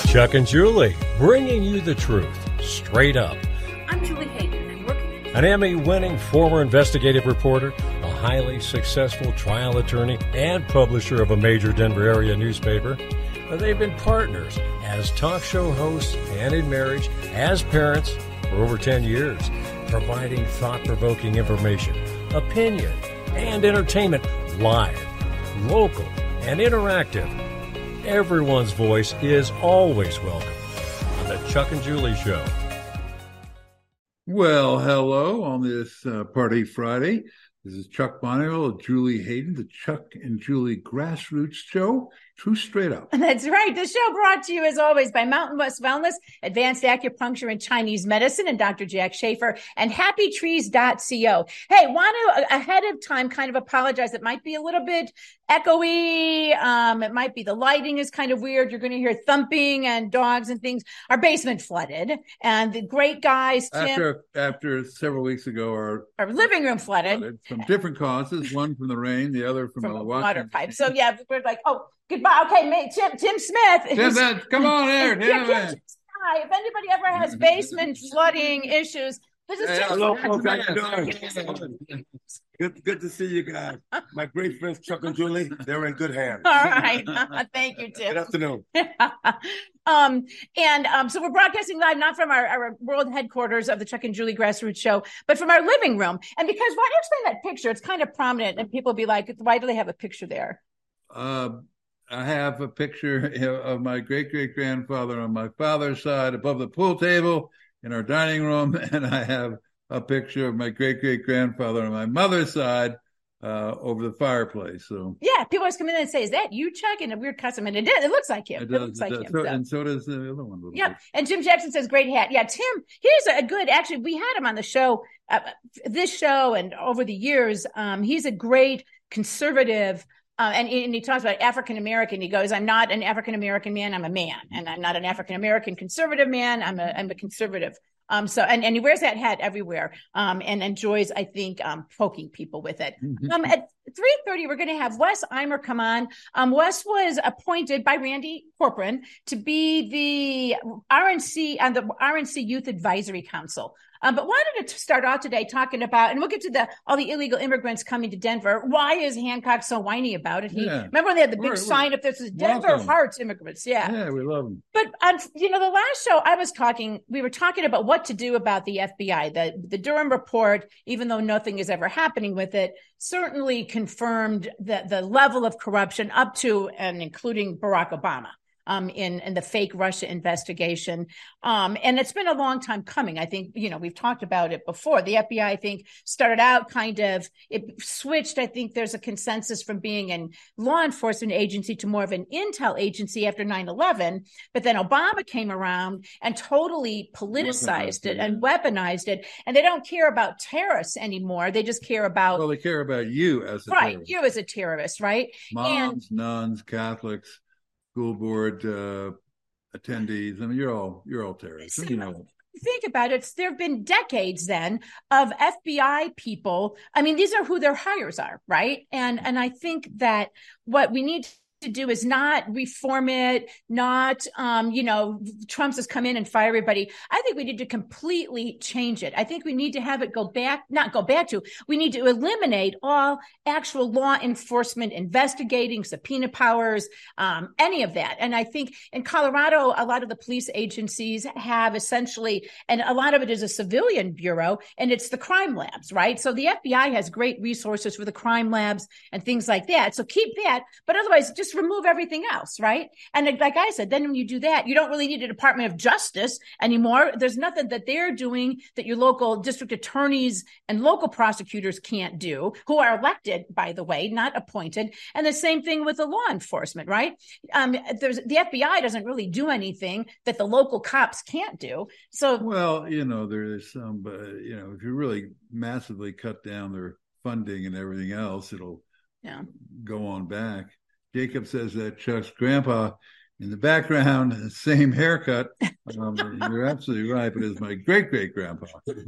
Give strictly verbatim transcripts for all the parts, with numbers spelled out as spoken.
Chuck and Julie, bringing you the truth, straight up. I'm Julie Hayden, and working An Emmy-winning former investigative reporter, a highly successful trial attorney, and publisher of a major Denver area newspaper. They've been partners as talk show hosts and in marriage, as parents for over ten years, providing thought-provoking information, opinion, and entertainment live, local, and interactive. Everyone's voice is always welcome on the Chuck and Julie Show. Well, hello on this uh, Party Friday. This is Chuck Bonneville, Julie Hayden, the Chuck and Julie Grassroots Show. True straight up. That's right. The show brought to you, as always, by Mountain West Wellness, Advanced Acupuncture and Chinese Medicine, and Doctor Jack Schaefer, and happy trees dot co. Hey, want to, ahead of time, kind of apologize. It might be a little bit echoey. Um, it might be the lighting is kind of weird. You're going to hear thumping and dogs and things. Our basement flooded, and the great guys, Tim. After, after several weeks ago, our, our living room flooded. flooded from different causes, one from the rain, the other from, from a a water, water pipe. So, yeah, we're like, oh, goodbye. Okay, mate, Tim, Tim Smith. Tim Smith, come on here. Tim yeah, Smith. If anybody ever has basement flooding issues, this is Hey, Tim hello, Smith. folks. How you doing? Good, good to see you guys. My great friends Chuck and Julie, they're in good hands. All right. Thank you, Tim. Good afternoon. um, and um, so we're broadcasting live, not from our, our world headquarters of the Chuck and Julie Grassroots Show, but from our living room. And because, why don't you explain that picture? It's kind of prominent, and people be like, why do they have a picture there? Uh, I have a picture of my great-great-grandfather on my father's side above the pool table in our dining room, and I have a picture of my great-great-grandfather on my mother's side uh, over the fireplace. So yeah, people always come in and say, "Is that you, Chuck?" In a weird custom, and it did. It looks like him. It, It, does, looks it like does. him. So, so. and so does the other one. Yep. Bit. And Jim Jackson says, "Great hat." Yeah, Tim. Here's a good. Actually, we had him on the show, uh, this show, and over the years, um, he's a great conservative. Uh, and, and he talks about African-American. He goes, I'm not an African-American man, I'm a man. And I'm not an African-American conservative man, I'm a, I'm a conservative. Um, so, and, and he wears that hat everywhere, um, and enjoys, I think, um, poking people with it. Mm-hmm. Um, at three thirty, we're going to have Wes Eimer come on. Um, Wes was appointed by Randy Corcoran to be the R N C on the R N C Youth Advisory Council. Um, but wanted to start out today talking about, and we'll get to the all the illegal immigrants coming to Denver. Why is Hancock so whiny about it? He yeah. remember when they had the big we're, sign we're, up that says Denver welcome. Hearts Immigrants? Yeah, yeah, we love them. But um, you know, the last show I was talking, we were talking about what to do about the F B I. The the Durham report, even though nothing is ever happening with it, certainly confirmed the the level of corruption up to and including Barack Obama. Um, in, in the fake Russia investigation. Um, and it's been a long time coming. I think, you know, we've talked about it before. The F B I, I think, started out kind of, it switched. I think there's a consensus from being a law enforcement agency to more of an intel agency after nine eleven. But then Obama came around and totally politicized it and weaponized it. And they don't care about terrorists anymore. They just care about. Well, they care about you as a right, terrorist. you as a terrorist, right? Moms, and, nuns, Catholics, school board uh, attendees. I mean, you're all you're all terrorists. See, you know. Think about it. There have been decades then of F B I people. I mean, these are who their hires are, right? And and I think that what we need to do is not reform it, not, um, you know, Trump's has come in and fire everybody. I think we need to completely change it. I think we need to have it go back, not go back to, we need to eliminate all actual law enforcement investigating, subpoena powers, um, any of that. And I think in Colorado, a lot of the police agencies have essentially, and a lot of it is a civilian bureau, and it's the crime labs, right? So the F B I has great resources for the crime labs and things like that. So keep that, but otherwise just remove everything else, right? And like I said, then when you do that, you don't really need a Department of Justice anymore. There's nothing that they're doing that your local district attorneys and local prosecutors can't do, who are elected, by the way, not appointed. And the same thing with the law enforcement, right? Um, there's the F B I doesn't really do anything that the local cops can't do. So, well, you know, there is some, but you know, if you really massively cut down their funding and everything else, it'll yeah. go on back. Jacob says that Chuck's grandpa in the background, same haircut. Um, you're absolutely right, but it's my great great grandpa.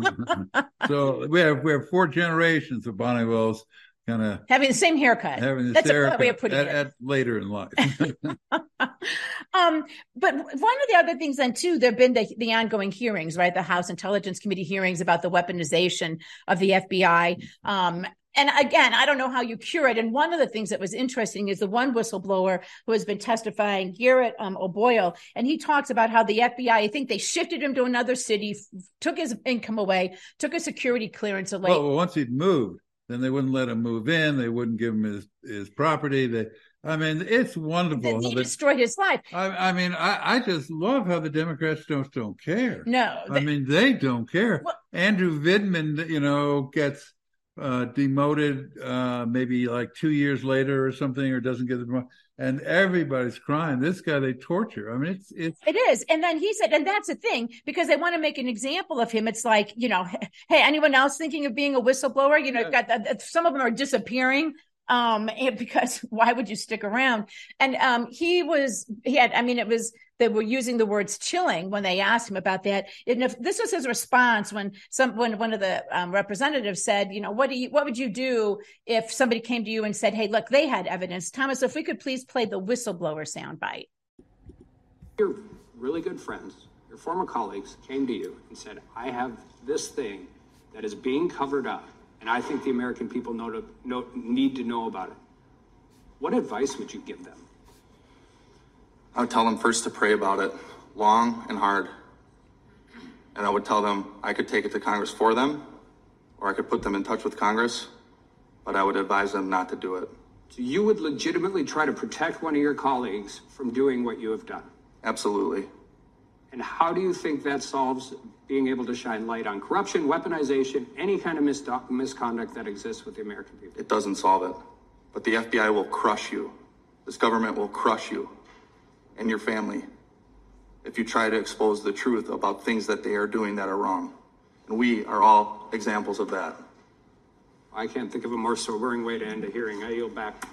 So we have we have four generations of Bonnevilles kind of having the same haircut. Having the That's same a haircut way of putting at, it. At later in life. Um, but one of the other things then too, there've been the, the ongoing hearings, right? The House Intelligence Committee hearings about the weaponization of the F B I. Um, And again, I don't know how you cure it. And one of the things that was interesting is the one whistleblower who has been testifying, Garrett um, O'Boyle, and he talks about how the F B I, I think they shifted him to another city, f- took his income away, took a security clearance away. Well, once he'd moved, then they wouldn't let him move in. They wouldn't give him his, his property. They, I mean, it's wonderful. They how destroyed his life. I, I mean, I, I just love how the Democrats don't don't care. No. They, I mean, they don't care. Well, Andrew Vidman, you know, gets uh, demoted uh, maybe like two years later or something, or doesn't get the promotion. And everybody's crying. This guy, they torture. I mean, it's it's. It is. And then he said, and that's the thing, because they want to make an example of him. It's like, you know, hey, anyone else thinking of being a whistleblower? You know, Yeah. got the, some of them are disappearing. Um, and because why would you stick around? And um, he was, he had, I mean, it was, they were using the words chilling when they asked him about that. And if this was his response when some, when one of the um, representatives said, you know, what do you, what would you do if somebody came to you and said, hey, look, they had evidence. Thomas, if we could please play the whistleblower soundbite. Your really good friends, your former colleagues came to you and said, I have this thing that is being covered up, and I think the American people know to, know, need to know about it. What advice would you give them? I would tell them first to pray about it long and hard. And I would tell them I could take it to Congress for them, or I could put them in touch with Congress, but I would advise them not to do it. So you would legitimately try to protect one of your colleagues from doing what you have done? Absolutely. And how do you think that solves being able to shine light on corruption, weaponization, any kind of mis- misconduct that exists with the American people? It doesn't solve it, but the F B I will crush you. This government will crush you and your family if you try to expose the truth about things that they are doing that are wrong. And we are all examples of that. I can't think of a more sobering way to end a hearing. I yield back.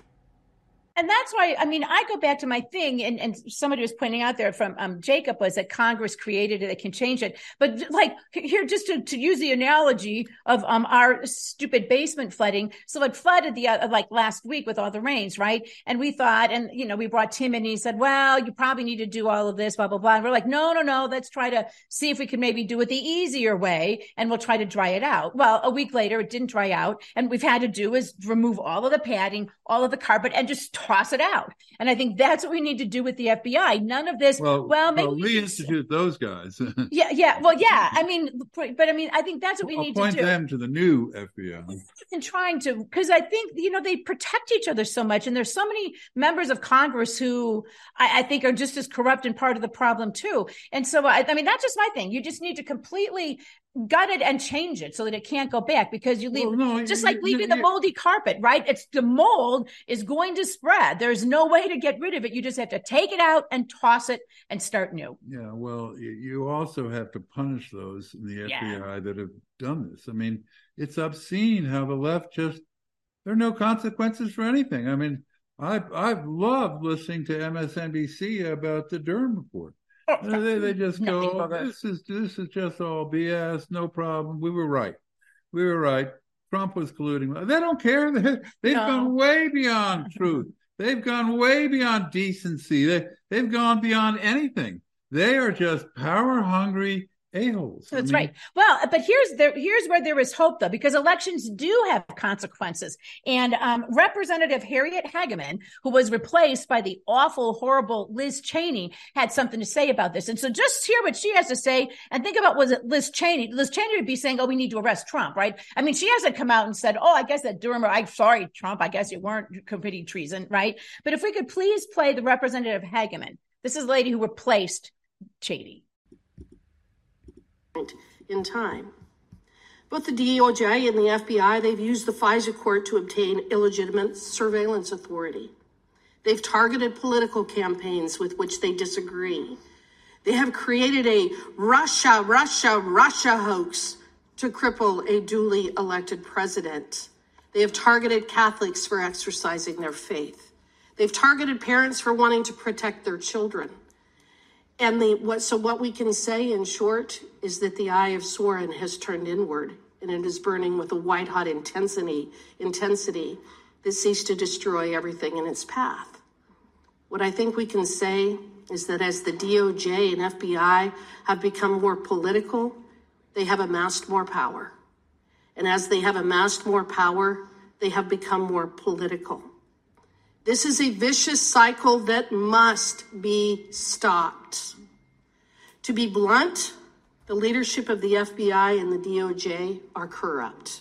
And that's why, I mean, I go back to my thing, and, and somebody was pointing out there from um, Jacob was that Congress created it, they can change it. But like here, just to, to use the analogy of um, our stupid basement flooding. So it flooded the uh, like last week with all the rains, right? And we thought, and, you know, we brought Tim in and he said, well, you probably need to do all of this, blah, blah, blah. And we're like, no, no, no, let's try to see if we can maybe do it the easier way, and we'll try to dry it out. Well, a week later, it didn't dry out. And we've had to do is remove all of the padding, all of the carpet, and just toss it out. And I think that's what we need to do with the F B I. None of this, well, well maybe well, reinstitute those guys. yeah, yeah. Well, yeah. I mean, but I mean, I think that's what we I'll need point to do. them to the new F B I. And trying to, because I think, you know, they protect each other so much. And there's so many members of Congress who I, I think are just as corrupt and part of the problem too. And so, I, I mean, that's just my thing. You just need to completely gut it and change it so that it can't go back, because you leave, well, no, just you, like leaving you, the moldy carpet, right? It's the mold is going to spread. There's no way to get rid of it. You just have to take it out and toss it and start new. Yeah. Well, you also have to punish those in the F B I yeah. that have done this. I mean, it's obscene how the left just, there are no consequences for anything. I mean, I've, I've loved listening to M S N B C about the Durham report. Oh, they, they just go, oh, this is this is just all B S, no problem. We were right. We were right. Trump was colluding. They don't care. They, they've no. gone way beyond truth. They've gone way beyond decency. They, they've gone beyond anything. They are just power-hungry a-holes. That's I mean, right. Well, but here's there, here's where there is hope, though, because elections do have consequences. And um, Representative Harriet Hageman, who was replaced by the awful, horrible Liz Cheney, had something to say about this. And so just hear what she has to say and think about, was it Liz Cheney? Liz Cheney would be saying, oh, we need to arrest Trump, right? I mean, she hasn't come out and said, oh, I guess that Durham, I'm sorry, Trump, I guess you weren't committing treason, right? But if we could please play the Representative Hageman. This is the lady who replaced Cheney. In time. Both the D O J and the F B I, they've used the FISA court to obtain illegitimate surveillance authority. They've targeted political campaigns with which they disagree. They have created a Russia, Russia, Russia hoax to cripple a duly elected president. They have targeted Catholics for exercising their faith. They've targeted parents for wanting to protect their children. And the, what, so what we can say in short is that the eye of Sauron has turned inward, and it is burning with a white-hot intensity, intensity that seeks to destroy everything in its path. What I think we can say is that as the D O J and F B I have become more political, they have amassed more power. And as they have amassed more power, they have become more political. This is a vicious cycle that must be stopped. To be blunt, the leadership of the F B I and the D O J are corrupt.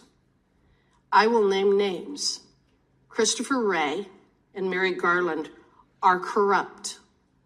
I will name names. Christopher Wray and Merrick Garland are corrupt.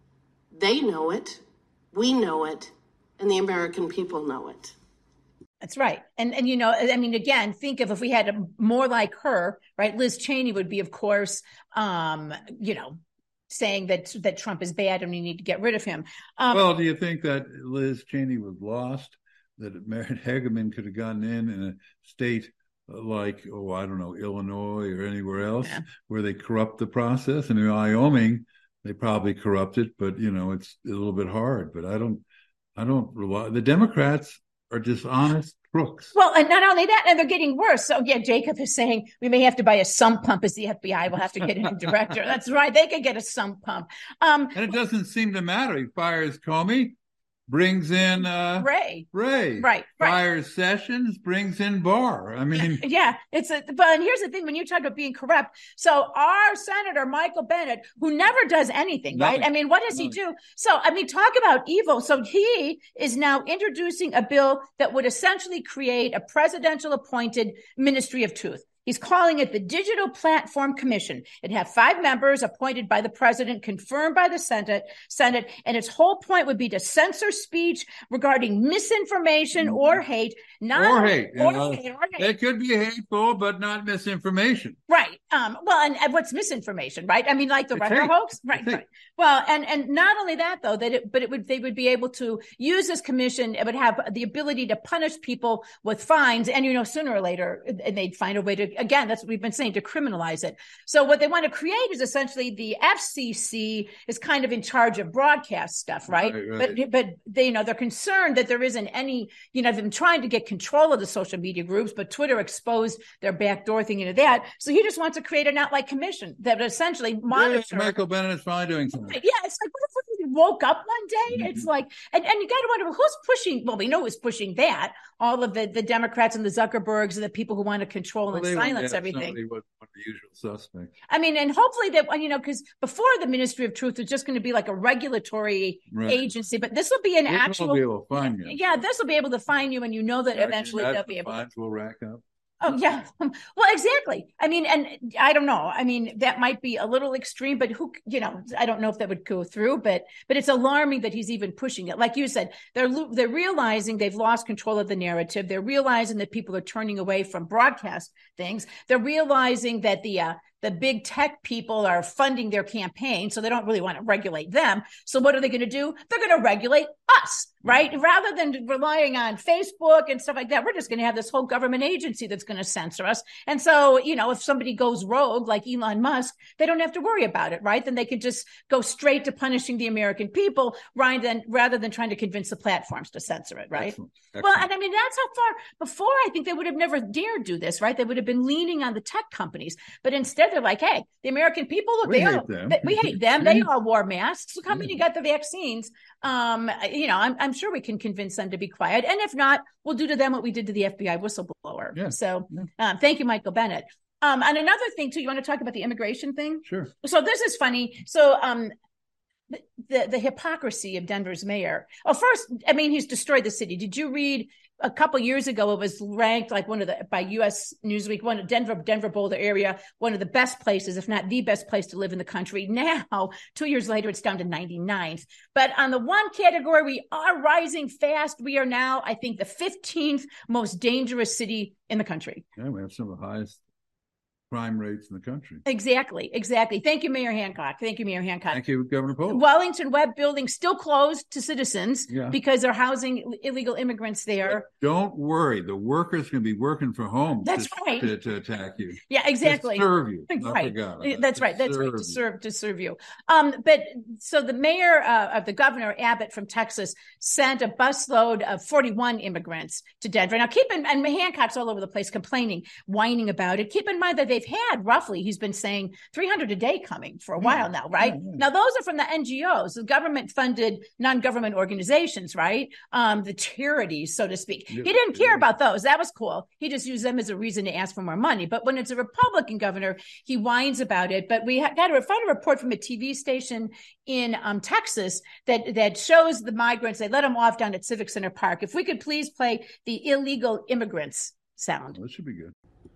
They know it, we know it, and the American people know it. That's right. And, and you know, I mean, again, think of if we had a, more like her, right? Liz Cheney would be, of course, um, you know, saying that that Trump is bad and we need to get rid of him. Um, well, do you think that Liz Cheney was lost, that Merritt Hageman could have gotten in in a state like, oh, I don't know, Illinois or anywhere else yeah. where they corrupt the process? And in Wyoming, they probably corrupt it, but, you know, it's a little bit hard. But I don't, I don't rely. The Democrats are dishonest crooks. Well, and not only that, and they're getting worse. So, yeah, Jacob is saying we may have to buy a sump pump as the F B I will have to get a new director. That's right. They could get a sump pump. Um, and it doesn't seem to matter. He fires Comey, brings in uh, Wray. Wray. Right, right. Fires Sessions, brings in Barr. I mean. Yeah, it's a, but and here's the thing, when you talk about being corrupt. So our Senator, Michael Bennet, who never does anything, Nothing. right? I mean, what does Nothing. he do? So, I mean, talk about evil. So he is now introducing a bill that would essentially create a presidential appointed Ministry of Truth. He's calling it the Digital Platform Commission. It'd have five members appointed by the president, confirmed by the Senate, Senate, and its whole point would be to censor speech regarding misinformation mm-hmm. or hate. Not or hate. Or, know, hate, or hate. It could be hateful, but not misinformation. Right. Um, well, and, and what's misinformation, right? I mean, like the Rucker hoax? Right, right. Well, and, and not only that, though, that it, but it would, they would be able to use this commission. It would have the ability to punish people with fines. And, you know, sooner or later, and they'd find a way to, again, that's what we've been saying, to criminalize it. So what they want to create is essentially the F C C is kind of in charge of broadcast stuff, right? right, right. But but they, you know, they're concerned that there isn't any, you know, them trying to get control of the social media groups, but Twitter exposed their backdoor thing into that. So he just wants to create an outright commission that would essentially monitor. Yeah, Michael Bennet is finally doing something. Yeah, it's like, what if we woke up one day? Mm-hmm. It's like, and, and you got to wonder who's pushing. Well, we know who's pushing that. All of the, the Democrats and the Zuckerbergs and the people who want to control well, and silence everything. Was one of the usual suspects. I mean, and hopefully that, you know, because before the Ministry of Truth was just going to be like a regulatory right. agency, but this will be an this actual. Will be able to find you. Yeah, this will be able to find you, and you know that yeah, eventually they'll be able. Fines will rack up. Oh, yeah. Well, exactly. I mean, and I don't know. I mean, that might be a little extreme, but who, you know, I don't know if that would go through, but, but it's alarming that he's even pushing it. Like you said, they're, they're realizing they've lost control of the narrative. They're realizing that people are turning away from broadcast things. They're realizing that the, uh, the big tech people are funding their campaign, so they don't really want to regulate them. So what are they going to do? They're going to regulate us, right? Rather than relying on Facebook and stuff like that, we're just going to have this whole government agency that's going to censor us. And so, you know, if somebody goes rogue like Elon Musk, they don't have to worry about it, right? Then they can just go straight to punishing the American people rather than, rather than trying to convince the platforms to censor it, right? Excellent. Excellent. Well, and I mean, that's how far before I think they would have never dared do this, right? They would have been leaning on the tech companies, but instead they're like, hey, the American people, look, we they hate all, them. They, we hate them. They all wore masks. Look how many got the vaccines. Um, you know, I'm, I'm sure we can convince them to be quiet. And if not, we'll do to them what we did to the F B I whistleblower. Yeah. So yeah. Um, thank you, Michael Bennet. Um, and another thing, too, you want to talk about the immigration thing? Sure. So this is funny. So um, the, the, the hypocrisy of Denver's mayor. Oh, first, I mean, he's destroyed the city. Did you read? A couple years ago, it was ranked like one of the, by U S Newsweek, one of Denver, Denver Boulder area, one of the best places, if not the best place to live in the country. Now, two years later, it's down to ninety-ninth. But on the one category, we are rising fast. We are now, I think, the fifteenth most dangerous city in the country. Yeah, we have some of the highest crime rates in the country. Exactly, exactly. Thank you, Mayor Hancock. Thank you, Mayor Hancock. Thank you, Governor Pohl. Wellington Webb building still closed to citizens yeah. because they're housing illegal immigrants there. Don't worry. The workers can be working from home That's to, right. to, to attack you. Yeah, exactly. To serve you. Right. That's to right. That's right. you. To serve, to serve you. Um, but so the mayor uh, of the governor, Abbott from Texas, sent a busload of forty-one immigrants to Denver. Now keep in, and Hancock's all over the place complaining, whining about it. Keep in mind that they've they've had roughly, he's been saying three hundred a day coming for a while now, right? Yeah, yeah. Now, those are from the N G Os, the government-funded non-government organizations, right? Um, the charities, so to speak. Yeah, he didn't care yeah. about those. That was cool. He just used them as a reason to ask for more money. But when it's a Republican governor, he whines about it. But we got to find a report from a T V station in um, Texas that, that shows the migrants, they let them off down at Civic Center Park. If we could please play the illegal immigrants sound. That should be good.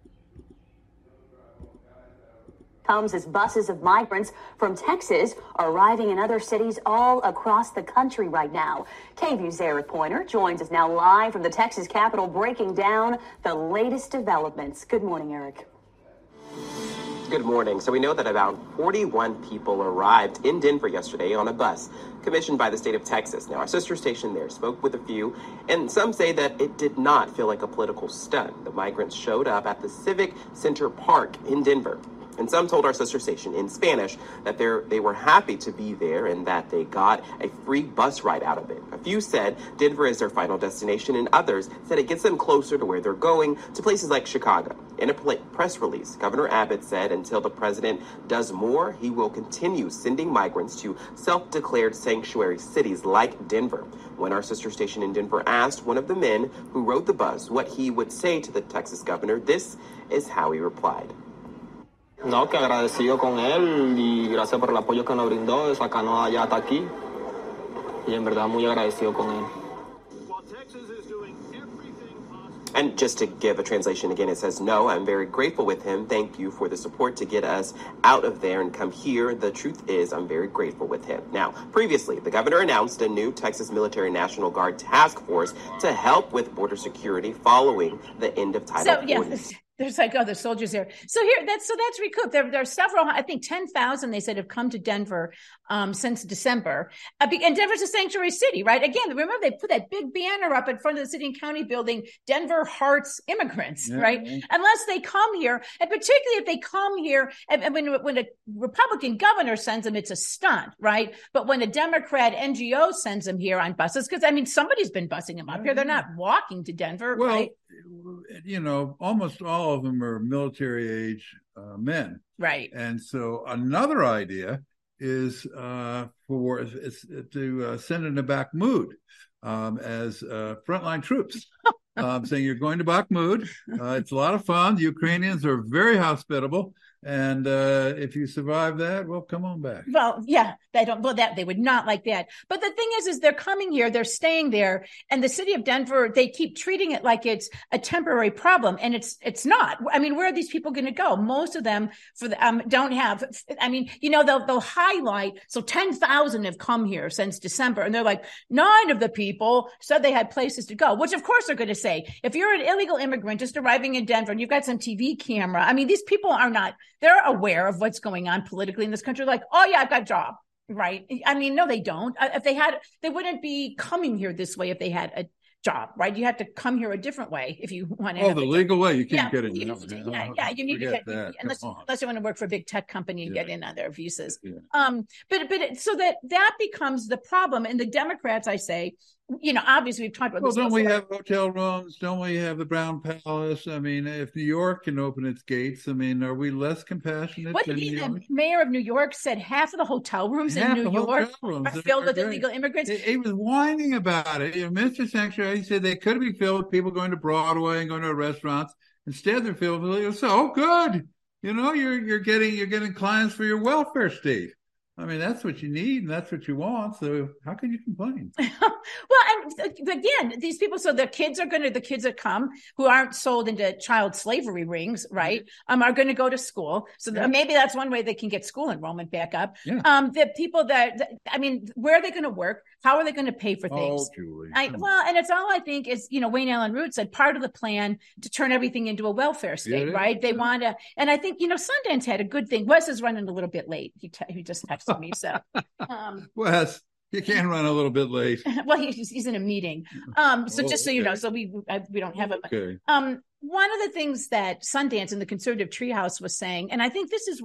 Comes as buses of migrants from Texas are arriving in other cities all across the country right now. K V U 's Eric Pointer joins us now live from the Texas Capitol, breaking down the latest developments. Good morning, Eric. Good morning. So we know that about forty-one people arrived in Denver yesterday on a bus commissioned by the state of Texas. Now, our sister station there spoke with a few, and some say that it did not feel like a political stunt. The migrants showed up at the Civic Center Park in Denver. And some told our sister station in Spanish that they're, they were happy to be there and that they got a free bus ride out of it. A few said Denver is their final destination, and others said it gets them closer to where they're going, to places like Chicago. In a press release, Governor Abbott said until the president does more, he will continue sending migrants to self-declared sanctuary cities like Denver. When our sister station in Denver asked one of the men who rode the bus what he would say to the Texas governor, this is how he replied. No, que agradecido con él y gracias por el apoyo que nos brindó de sacarnos allá hasta aquí. Y en verdad muy agradecido con él. And just to give a translation again, it says, no, I'm very grateful with him. Thank you for the support to get us out of there and come here. The truth is, I'm very grateful with him. Now, previously, the governor announced a new Texas Military National Guard task force to help with border security following the end of Title so, forty. Yeah. There's like other soldiers here. So here, that's, so that's recouped. There, there are several, I think ten thousand, they said, have come to Denver, um, since December. Uh, and Denver's a sanctuary city, right? Again, remember they put that big banner up in front of the city and county building, Denver hearts immigrants, yeah, right? Yeah. Unless they come here, and particularly if they come here, and, and when, when a Republican governor sends them, it's a stunt, right? But when a Democrat N G O sends them here on buses, because I mean, somebody's been busing them up yeah, here. They're not walking to Denver, well, right? You know, almost all of them are military age uh, men. Right. And so another idea is uh, for is to uh, send in a Bakhmut um, as uh, frontline troops. um, saying you're going to Bakhmut. Uh, it's a lot of fun. The Ukrainians are very hospitable. And uh, if you survive that, well, come on back. Well, yeah, they don't. Well, that they would not like that. But the thing is, is they're coming here, they're staying there, and the city of Denver, they keep treating it like it's a temporary problem, and it's it's not. I mean, where are these people going to go? Most of them for the, um, don't have. I mean, you know, they'll they'll highlight. So ten thousand have come here since December, and they're like nine of the people said they had places to go. Which, of course, they're going to say if you're an illegal immigrant just arriving in Denver and you've got some T V camera. I mean, these people are not. They're aware of what's going on politically in this country. Like, oh yeah, I've got a job, right? I mean, no, they don't. If they had, they wouldn't be coming here this way if they had a job, right? You have to come here a different way if you want to. Oh, have the a legal job. way, you can't yeah, get in. You, No, yeah, no, yeah, you need to get that. unless unless you want to work for a big tech company and yeah. get in on their visas. Yeah. Um, but but it, so that that becomes the problem, and the Democrats, I say. You know, obviously we've talked about well, this. Well, don't before. we have hotel rooms? Don't we have the Brown Palace? I mean, if New York can open its gates, I mean, are we less compassionate? What than did New the York? mayor of New York said half of the hotel rooms half in New York rooms are filled with great. illegal immigrants? He, he was whining about it. You know, Mister Sanctuary, he said they could be filled with people going to Broadway and going to restaurants. Instead, they're filled with illegals. So good. You know, you're you're getting you're getting clients for your welfare state. I mean, that's what you need and that's what you want. So how can you complain? Well, and again, these people, so the kids are going to, the kids that come who aren't sold into child slavery rings, right, um, are going to go to school. So yeah. maybe that's one way they can get school enrollment back up. Yeah. Um, the people that, that, I mean, where are they going to work? How are they going to pay for things? Oh, Julie. I, well, and it's all I think is, you know, Wayne Allen Root said part of the plan to turn everything into a welfare state, yeah, right? They yeah. want to, and I think, you know, Sundance had a good thing. Wes is running a little bit late. He, te- he just texted me. So, um, Wes, you can run a little bit late. Well, he's, he's in a meeting. Um, so oh, just so okay. you know, so we, I, we don't have it. Okay. Um, one of the things that Sundance and the Conservative Treehouse was saying, and I think this is worth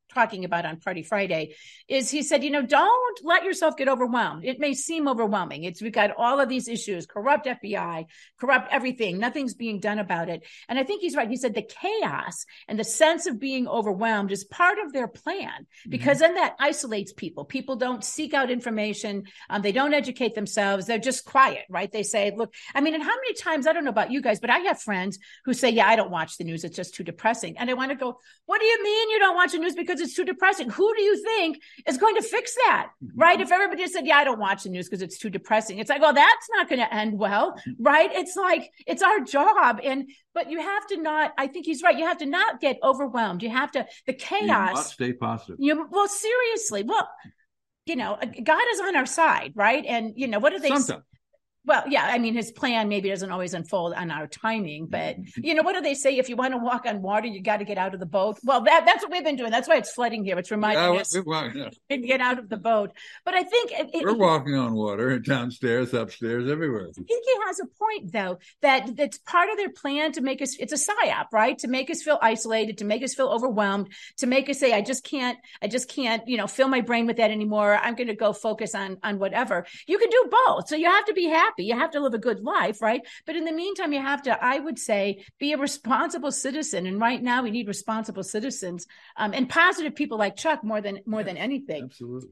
talking about on Party Friday, is he said, you know, don't let yourself get overwhelmed. It may seem overwhelming. It's we've got all of these issues, corrupt F B I, corrupt everything. Nothing's being done about it. And I think he's right. He said the chaos and the sense of being overwhelmed is part of their plan, because mm-hmm. then that isolates people. People don't seek out information. Um, they don't educate themselves. They're just quiet, right? They say, look, I mean, and how many times, I don't know about you guys, but I have friends who say, yeah, I don't watch the news. It's just too depressing. And I want to go, what do you mean you don't watch the news because it's too depressing? Who do you think is going to fix that, right? If everybody just said, yeah, I don't watch the news because it's too depressing. It's like, oh, that's not going to end well, right? It's like, it's our job. And, but you have to not, I think he's right. You have to not get overwhelmed. You have to, the chaos. You must stay positive. You, well, seriously. Well, you know, God is on our side, right? And, you know, what do they Sometimes. Well, yeah, I mean, his plan maybe doesn't always unfold on our timing, but, you know, what do they say? If you want to walk on water, you got to get out of the boat. Well, that that's what we've been doing. That's why it's flooding here. It's reminding yeah, us we're walking, yeah. to get out of the boat. But I think it, it, we're walking on water downstairs, upstairs, everywhere. I think he has a point, though, that that's part of their plan to make us, it's a psyop, right? To make us feel isolated, to make us feel overwhelmed, to make us say, I just can't, I just can't, you know, fill my brain with that anymore. I'm going to go focus on, on whatever. You can do both. So you have to be happy. You have to live a good life, right? But in the meantime, you have to, I would say, be a responsible citizen. And right now we need responsible citizens um, and positive people like Chuck more than more than anything. Absolutely.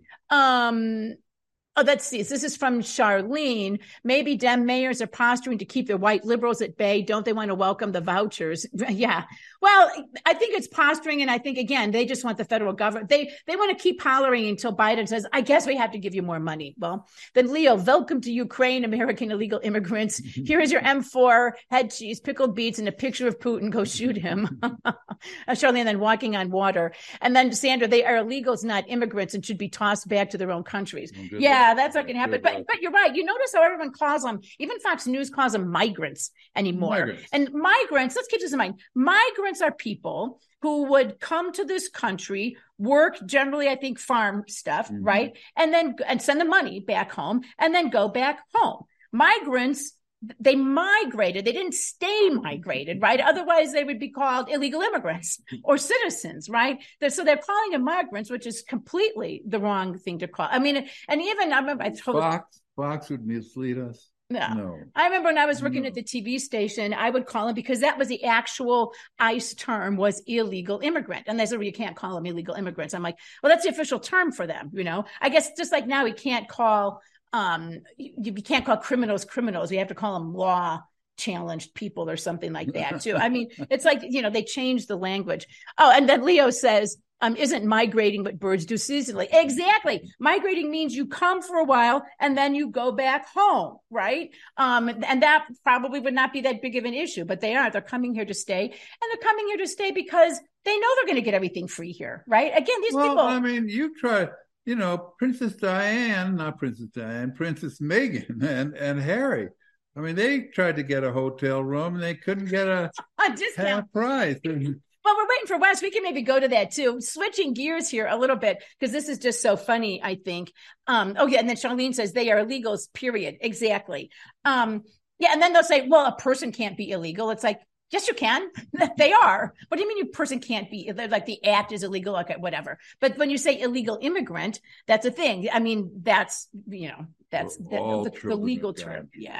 Um, Oh, let's see. This is from Charlene. Maybe Dem mayors are posturing to keep the white liberals at bay. Don't they want to welcome the vouchers? Yeah. Well, I think it's posturing. And I think, again, they just want the federal government. They they want to keep hollering until Biden says, I guess we have to give you more money. Well, then Leo, welcome to Ukraine, American illegal immigrants. Here is your M four, head cheese, pickled beets, and a picture of Putin. Go shoot him. Charlene, then walking on water. And then Sandra, they are illegals, not immigrants, and should be tossed back to their own countries. Oh, yeah. Yeah, that's not going to happen. But but you're right. You notice how everyone calls them, even Fox News calls them migrants anymore. Migrants. And migrants, let's keep this in mind. Migrants are people who would come to this country, work generally, I think, farm stuff, mm-hmm. right? And then and send the money back home and then go back home. Migrants, they migrated. They didn't stay migrated, right? Otherwise, they would be called illegal immigrants or citizens, right? They're, so they're calling them migrants, which is completely the wrong thing to call. I mean, and even I remember I told Fox, Fox would mislead us. No. no. I remember when I was working no. at the T V station, I would call them because that was the actual ICE term was illegal immigrant. And they said, well, you can't call them illegal immigrants. I'm like, well, that's the official term for them. You know, I guess just like now we can't call Um, you, you can't call criminals criminals. You have to call them law challenged people or something like that too. I mean, it's like, you know, they changed the language. Oh, and then Leo says, um, isn't migrating what birds do seasonally. Exactly. Migrating means you come for a while and then you go back home, right? Um, and that probably would not be that big of an issue, but they aren't. They're coming here to stay, and they're coming here to stay because they know they're going to get everything free here, right? Again, these well, people. I mean, you try. You know, Princess Diane, not Princess Diane, Princess Meghan and, and Harry. I mean, they tried to get a hotel room and they couldn't get a, a discount half price. Well, we're waiting for Wes. We can maybe go to that too. Switching gears here a little bit, because this is just so funny, I think. Um, oh, yeah. And then Charlene says they are illegals, period. Exactly. Um, yeah. And then they'll say, well, a person can't be illegal. It's like, yes, you can. They are. What do you mean your person can't be? Like the act is illegal, okay, whatever. But when you say illegal immigrant, that's a thing. I mean, that's, you know, that's the, the, the legal term. Yeah.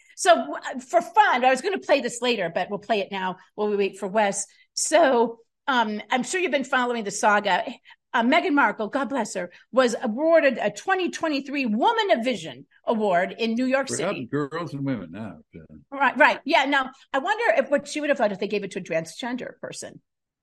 So for fun, I was going to play this later, but we'll play it now while we wait for Wes. So um, I'm sure you've been following the saga. Uh, Meghan Markle, God bless her, was awarded a twenty twenty-three Woman of Vision Award in New York We're City. Girls and women now. Right, right. Yeah. Now, I wonder if what she would have thought if they gave it to a transgender person.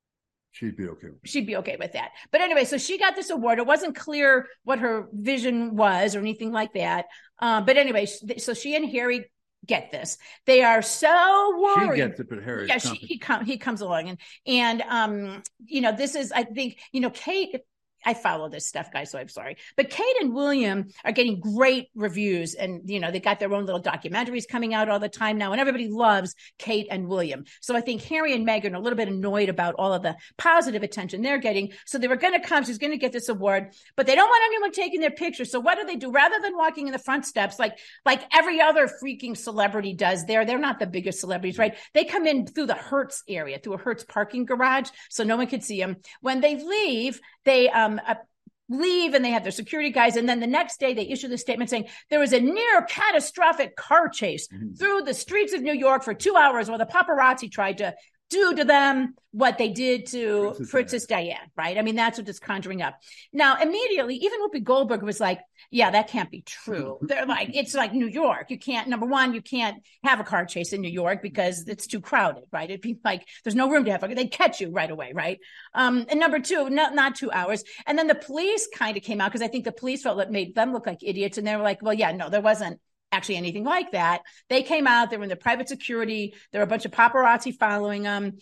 She'd be okay with it. She'd be okay with that. But anyway, so she got this award. It wasn't clear what her vision was or anything like that. Uh, but anyway, so she and Harry get this. They are so worried. She gets it, but Harry. Yeah, she, he, com- he comes along. And, and um, you know, this is, I think, you know, Kate, I follow this stuff, guys, so I'm sorry. But Kate and William are getting great reviews. And, you know, they got their own little documentaries coming out all the time now. And everybody loves Kate and William. So I think Harry and Meghan are a little bit annoyed about all of the positive attention they're getting. So they were going to come. She's going to get this award. But they don't want anyone taking their picture. So what do they do? Rather than walking in the front steps like, like every other freaking celebrity does there, they're not the biggest celebrities, right? They come in through the Hertz area, through a Hertz parking garage. So no one could see them. When they leave, they um uh, leave and they have their security guys. And then the next day they issue the statement saying there was a near catastrophic car chase mm-hmm. through the streets of New York for two hours while the paparazzi tried to do to them what they did to Princess, Princess Diana. Diana, right? I mean, that's what it's conjuring up. Now, immediately, even Whoopi Goldberg was like, yeah, that can't be true. They're like, it's like New York. You can't, number one, you can't have a car chase in New York because it's too crowded, right? It'd be like, there's no room to have, they'd catch you right away, right? Um, and number two, not, not two hours. And then the police kind of came out because I think the police felt it made them look like idiots. And they were like, well, yeah, no, there wasn't actually anything like that. They came out, they were in the private security. There were a bunch of paparazzi following them.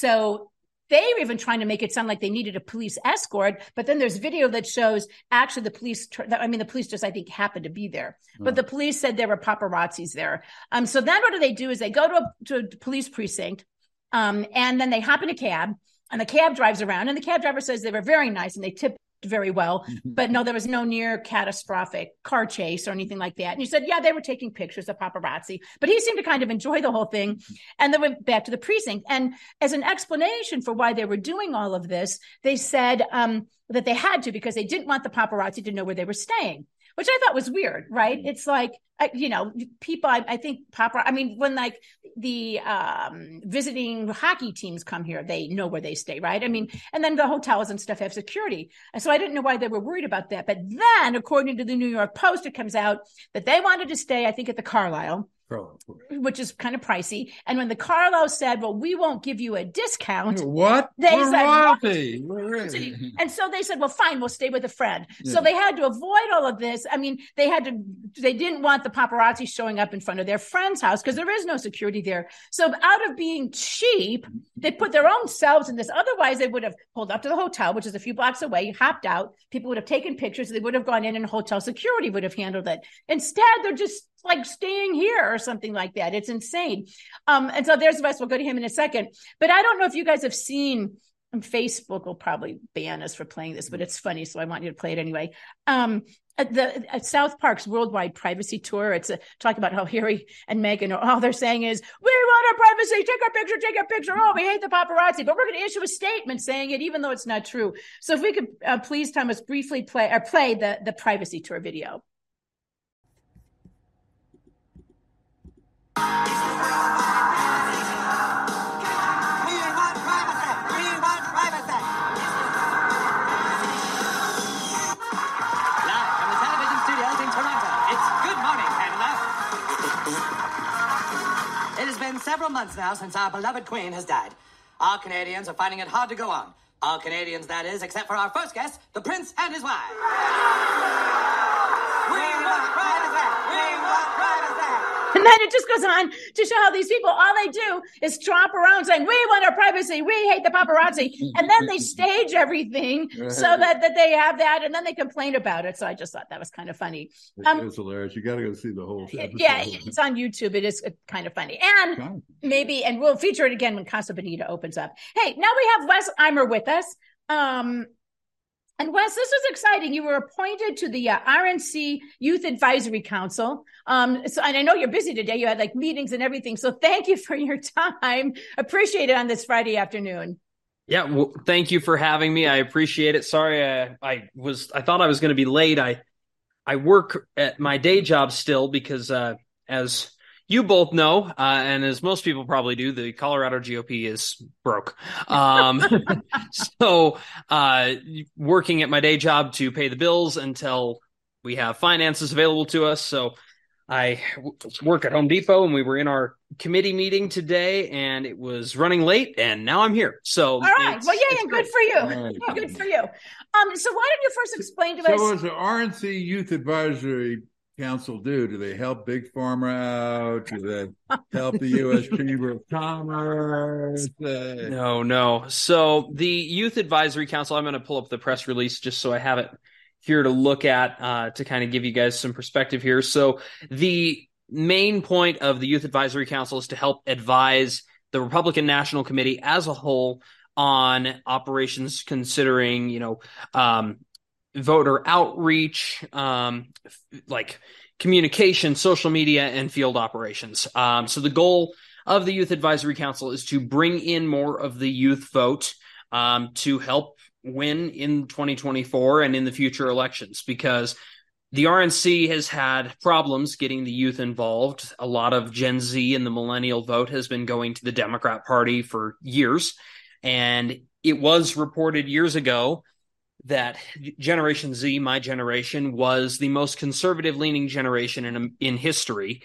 So they were even trying to make it sound like they needed a police escort. But then there's video that shows actually the police, I mean, the police just, I think, happened to be there. Mm. But the police said there were paparazzis there. Um, so then what do they do is they go to a, to a police precinct um, and then they hop in a cab and the cab drives around and the cab driver says they were very nice and they tipped very well, but no, there was no near catastrophic car chase or anything like that. And he said, yeah, they were taking pictures of paparazzi, but he seemed to kind of enjoy the whole thing. And then went back to the precinct. And as an explanation for why they were doing all of this, they said um, that they had to because they didn't want the paparazzi to know where they were staying, which I thought was weird, right? It's like, I, you know, people, I, I think paparazzi, I mean, when like the um, visiting hockey teams come here, they know where they stay, right? I mean, and then the hotels and stuff have security. And so I didn't know why they were worried about that. But then, according to the New York Post, it comes out that they wanted to stay, I think, at the Carlyle. Oh, which is kind of pricey. And when the Carlo said, well, we won't give you a discount. What? They We're said, royalty. We're and so they said, well, fine, we'll stay with a friend. Yeah. So they had to avoid all of this. I mean, they had to, they didn't want the paparazzi showing up in front of their friend's house because there is no security there. So out of being cheap, they put their own selves in this. Otherwise, they would have pulled up to the hotel, which is a few blocks away, hopped out. People would have taken pictures. They would have gone in and hotel security would have handled it. Instead, they're just like staying here or something like that. It's insane. Um, and so there's the rest. We'll go to him in a second. But I don't know if you guys have seen, um, Facebook will probably ban us for playing this, but it's funny. So I want you to play it anyway. Um, at the at South Park's Worldwide Privacy Tour, it's a talk about how Harry and Meghan are, all they're saying is, we want our privacy, take our picture, take our picture. Oh, we hate the paparazzi, but we're going to issue a statement saying it, even though it's not true. So if we could uh, please, Thomas, briefly play or play the, the Privacy Tour video. Several months now since our beloved queen has died. Our Canadians are finding it hard to go on. All Canadians, that is, except for our first guest, the prince and his wife. We want privacy! We want privacy! And then it just goes on to show how these people, all they do is tromp around saying, we want our privacy, we hate the paparazzi. And then they stage everything so that, that they have that, and then they complain about it. So I just thought that was kind of funny. Um, it was hilarious. You got to go see the whole episode. Yeah, it's on YouTube. It is kind of funny. And maybe, and we'll feature it again when Casa Bonita opens up. Hey, now we have Wes Eimer with us. Um, And Wes, this is exciting. You were appointed to the uh, R N C Youth Advisory Council. Um, so, and I know you're busy today. You had like meetings and everything. So thank you for your time. Appreciate it on this Friday afternoon. Yeah, well, thank you for having me. I appreciate it. Sorry, I, I was I thought I was going to be late. I I work at my day job still because, uh, as you both know, uh, and as most people probably do, the Colorado G O P is broke. Um, so uh, working at my day job to pay the bills until we have finances available to us. So I w- work at Home Depot, and we were in our committee meeting today, and it was running late, and now I'm here. So all right, well, yeah, and good for you. Right. Good for you. Um, so why don't you first explain to so us? So it's the R N C Youth Advisory council do? Do they help Big Pharma out? Do they help the U S Chamber of Commerce? Uh, no, no. So the Youth Advisory Council, I'm going to pull up the press release just so I have it here to look at uh, to kind of give you guys some perspective here. So the main point of the Youth Advisory Council is to help advise the Republican National Committee as a whole on operations considering, you know, um, voter outreach, um, like communication, social media, and field operations. Um, so the goal of the Youth Advisory Council is to bring in more of the youth vote um, to help win in twenty twenty-four and in the future elections, because the R N C has had problems getting the youth involved. A lot of Gen Z and the millennial vote has been going to the Democrat Party for years. And it was reported years ago that Generation Z, my generation, was the most conservative-leaning generation in in history,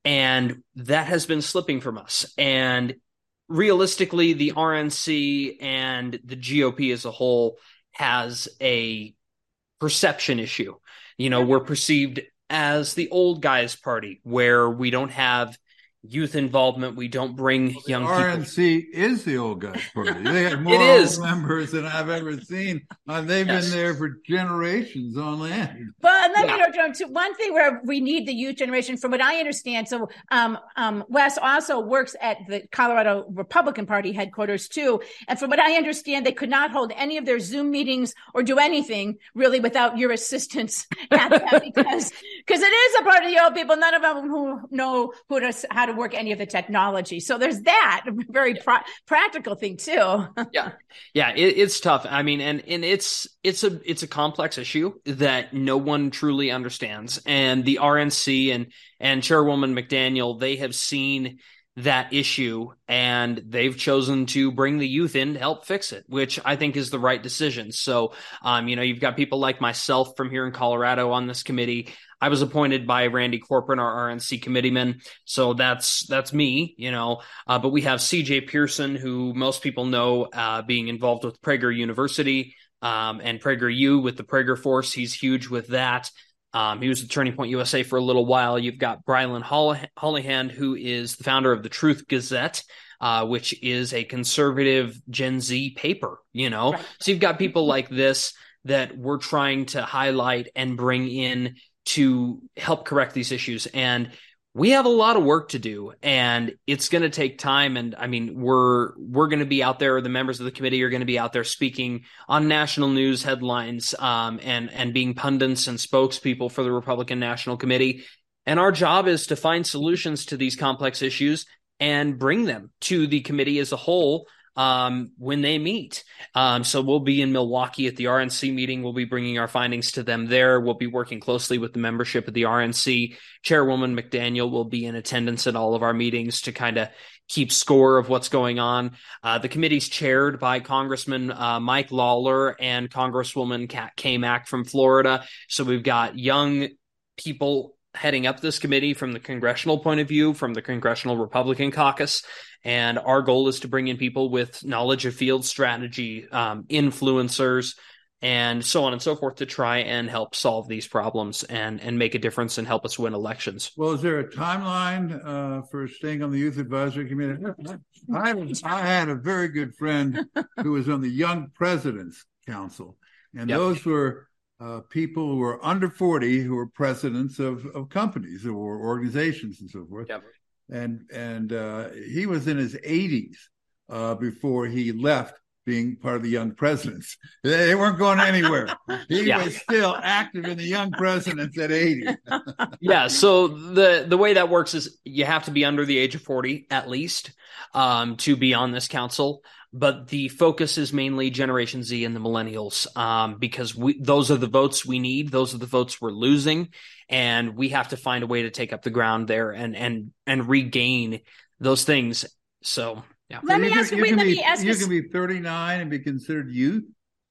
and that has been slipping from us. And realistically, the R N C and the G O P as a whole has a perception issue. You know, we're perceived as the old guys party, where we don't have youth involvement. We don't bring well, young people. R N C is the old guys party. They have more it is. members than I've ever seen. Uh, they've yes. been there for generations on land. But let me go to one thing where we need the youth generation, from what I understand. So um, um, Wes also works at the Colorado Republican Party headquarters too. And from what I understand, they could not hold any of their Zoom meetings or do anything really without your assistance at that, because because it is a part of the old people. None of them who know who to, how to work any of the technology. So there's that very pra- practical thing too. yeah. Yeah. It, it's tough. I mean, and, and it's, it's a, it's a complex issue that no one truly understands. And the R N C and, and Chairwoman McDaniel, they have seen that issue and they've chosen to bring the youth in to help fix it, which I think is the right decision. So, um, you know, you've got people like myself from here in Colorado on this committee. I was appointed by Randy Corcoran, our R N C committeeman. So that's, that's me, you know, uh, but we have C J Pearson, who most people know, uh, being involved with Prager University, um, and PragerU with the Prager Force. He's huge with that. Um, he was at Turning Point U S A for a little while. You've got Brylan Hollyhand, who is the founder of the Truth Gazette, uh, which is a conservative Gen Z paper, you know, right. So you've got people like this that we're trying to highlight and bring in to help correct these issues. And we have a lot of work to do, and it's going to take time. And I mean, we're, we're going to be out there. The members of the committee are going to be out there speaking on national news headlines, um, and, and being pundits and spokespeople for the Republican National Committee. And our job is to find solutions to these complex issues and bring them to the committee as a whole, um, when they meet. Um, so we'll be in Milwaukee at the R N C meeting. We'll be bringing our findings to them there. We'll be working closely with the membership of the R N C. Chairwoman McDaniel will be in attendance at all of our meetings to kind of keep score of what's going on. Uh, the committee's chaired by Congressman uh, Mike Lawler and Congresswoman Kat Kamak from Florida. So we've got young people heading up this committee from the congressional point of view, from the Congressional Republican Caucus. And our goal is to bring in people with knowledge of field strategy, um, influencers, and so on and so forth to try and help solve these problems and, and make a difference and help us win elections. Well, is there a timeline uh, for staying on the Youth Advisory Committee? I, I had a very good friend who was on the Young Presidents Council, and yep. those were uh, people who were under forty who were presidents of, of companies or organizations and so forth. Yep. And and uh, he was in his eighties uh, before he left being part of the Young Presidents. They weren't going anywhere. He yeah. was still active in the Young Presidents at eighty. yeah, so the, the way that works is you have to be under the age of forty at least um, to be on this council. But the focus is mainly Generation Z and the millennials, um, because we, those are the votes we need. Those are the votes we're losing. And we have to find a way to take up the ground there and and and regain those things. So, yeah. Let me ask you, wait, let me ask you. You can be thirty-nine and be considered youth?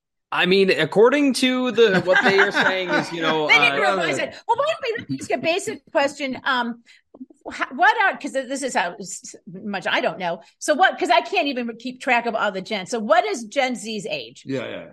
I mean, according to the what they are saying is, you know. They didn't uh, realize it. Well, why don't we let me ask a basic question? Um, what are, because this is how much I don't know. So what, because I can't even keep track of all the Gen. So what is Gen Z's age? Yeah, yeah.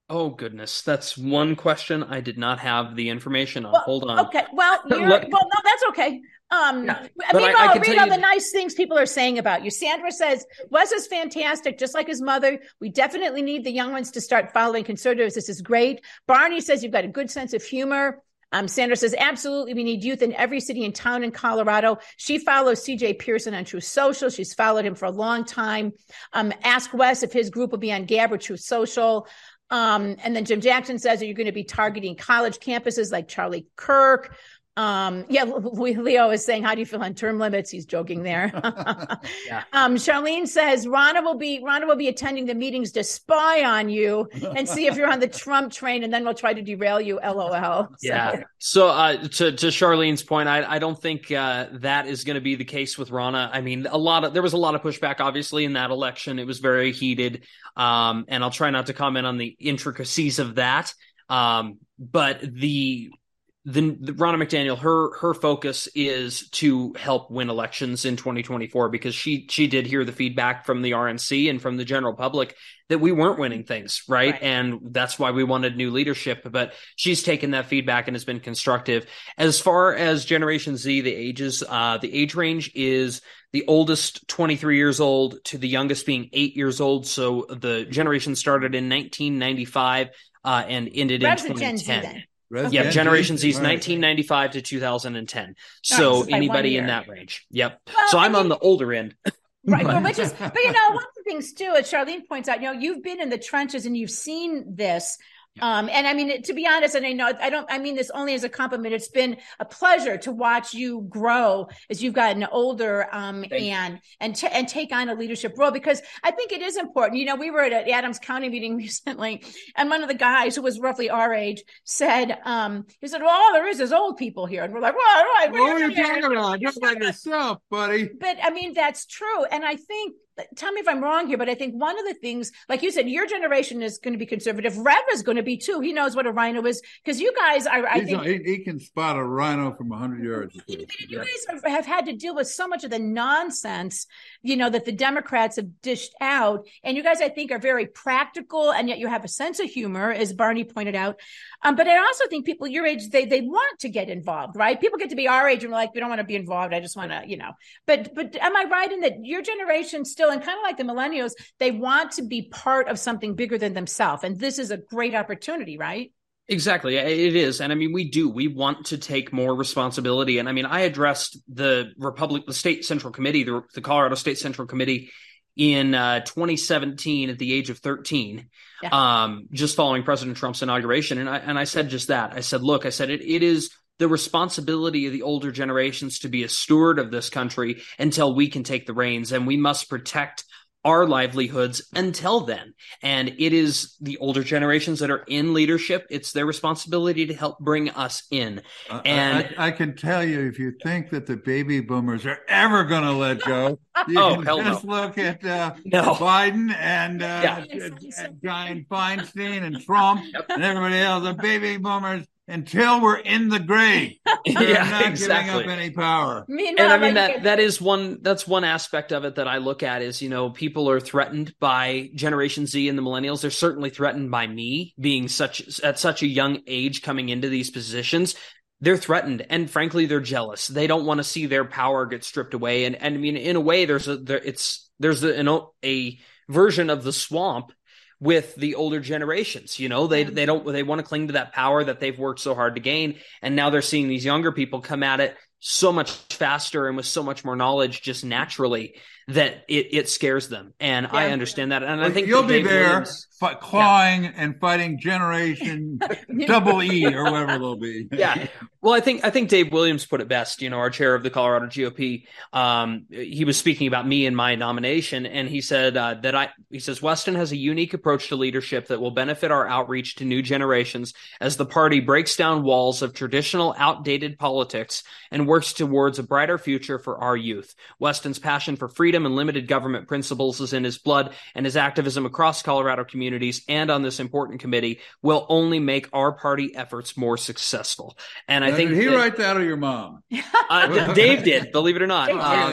Oh, goodness. That's one question I did not have the information on. Well, Hold on. Okay. Well, you're, Let- well, no, that's okay. Um, Yeah, I but mean, I- I I'll can read tell all you- the nice things people are saying about you. Sandra says, Wes is fantastic, just like his mother. We definitely need the young ones to start following conservatives. This is great. Barney says you've got a good sense of humor. Um, Sandra says, absolutely, we need youth in every city and town in Colorado. She follows C J Pearson on Truth Social. She's followed him for a long time. Um, ask Wes if his group will be on Gab or Truth Social. Um, and then Jim Jackson says, are you going to be targeting college campuses like Charlie Kirk? Um, yeah, Leo is saying, how do you feel on term limits? He's joking there. Yeah. Um, Charlene says, Ronna will be, Ronna will be attending the meetings to spy on you and see if you're on the Trump train, and then we'll try to derail you. L O L. So, Yeah. So uh, to to Charlene's point, I I don't think uh, that is going to be the case with Ronna. I mean, a lot of there was a lot of pushback, obviously, in that election. It was very heated, um, and I'll try not to comment on the intricacies of that. Um, but the The, the Ronna McDaniel, her her focus is to help win elections in twenty twenty-four, because she she did hear the feedback from the R N C and from the general public that we weren't winning things, right? right? And that's why we wanted new leadership. But she's taken that feedback and has been constructive. As far as Generation Z, the ages, uh, the age range is the oldest twenty-three years old to the youngest being eight years old. So the generation started in nineteen ninety-five uh, and ended Rev's in a Gen twenty ten. Z then. Yeah, Generation Z is Right. nineteen ninety-five to two thousand ten. So All right, so by anybody one in year. that range. Yep. Well, so I'm I on the older end. Right. Well, which is, but you know, one of the things too, as Charlene points out, you know, you've been in the trenches and you've seen this. Um, and I mean, to be honest, and I know I don't, I mean this only as a compliment. It's been a pleasure to watch you grow as you've gotten older, um, and, and, t- and take on a leadership role, because I think it is important. You know, we were at an Adams County meeting recently, and one of the guys who was roughly our age said, um, he said, well, all there is is old people here. And we're like, right, right. What are you talking about? Just like yourself, buddy. But I mean, that's true. And I think, tell me if I'm wrong here, but I think one of the things, like you said, your generation is going to be conservative. Rev is going to be too. He knows what a rhino is, because you guys are, I He's think. a- he, he can spot a rhino from one hundred yards. You guys have, have had to deal with so much of the nonsense, you know, that the Democrats have dished out. And you guys, I think, are very practical, and yet you have a sense of humor, as Barney pointed out. Um, but I also think people your age, they they want to get involved, right? People get to be our age and we're like, we don't want to be involved. I just want to, you know. But but am I right in that your generation still, and kind of like the millennials, they want to be part of something bigger than themselves? And this is a great opportunity, right? Exactly. It is. And I mean, we do. We want to take more responsibility. And I mean, I addressed the Republic, the State Central Committee, the, the Colorado State Central Committee in uh, twenty seventeen at the age of thirteen, yeah. um, just following President Trump's inauguration. And I, and I said just that. I said, look, I said, it, it is the responsibility of the older generations to be a steward of this country until we can take the reins, and we must protect our livelihoods until then. And it is the older generations that are in leadership. It's their responsibility to help bring us in. Uh, And I, I can tell you, if you think that the baby boomers are ever going to let go, you Oh, can hell no. just look at uh, No. Biden and, uh, Yeah. and, and Dianne Feinstein and Trump and everybody else. The baby boomers, until we're in the grave, they're Yeah, not exactly. giving up any power. Meanwhile, And I mean, like, that that is one that's one aspect of it that I look at is, you know, people are threatened by Generation Z and the millennials. They're certainly threatened by me being such at such a young age coming into these positions. They're threatened, and frankly, they're jealous. They don't want to see their power get stripped away. And, and I mean, in a way, there's a there, it's there's a, an, a version of the swamp with the older generations. You know, they they don't they want to cling to that power that they've worked so hard to gain, and now they're seeing these younger people come at it so much faster and with so much more knowledge just naturally that it it scares them. And I understand that. And I Well, think you'll that be Dave there Williams- fi- clawing and fighting Generation Double E or whatever it'll be. Yeah. Well, I think I think Dave Williams put it best, you know, our chair of the Colorado G O P. Um, he was speaking about me and my nomination, and he said uh, that I he says Weston has a unique approach to leadership that will benefit our outreach to new generations as the party breaks down walls of traditional outdated politics and works towards a brighter future for our youth. Weston's passion for freedom and limited government principles is in his blood, and his activism across Colorado communities and on this important committee will only make our party efforts more successful. And I Now, think did he that- write that or your mom? uh, D- Dave did, believe it or not. Dave did. Um,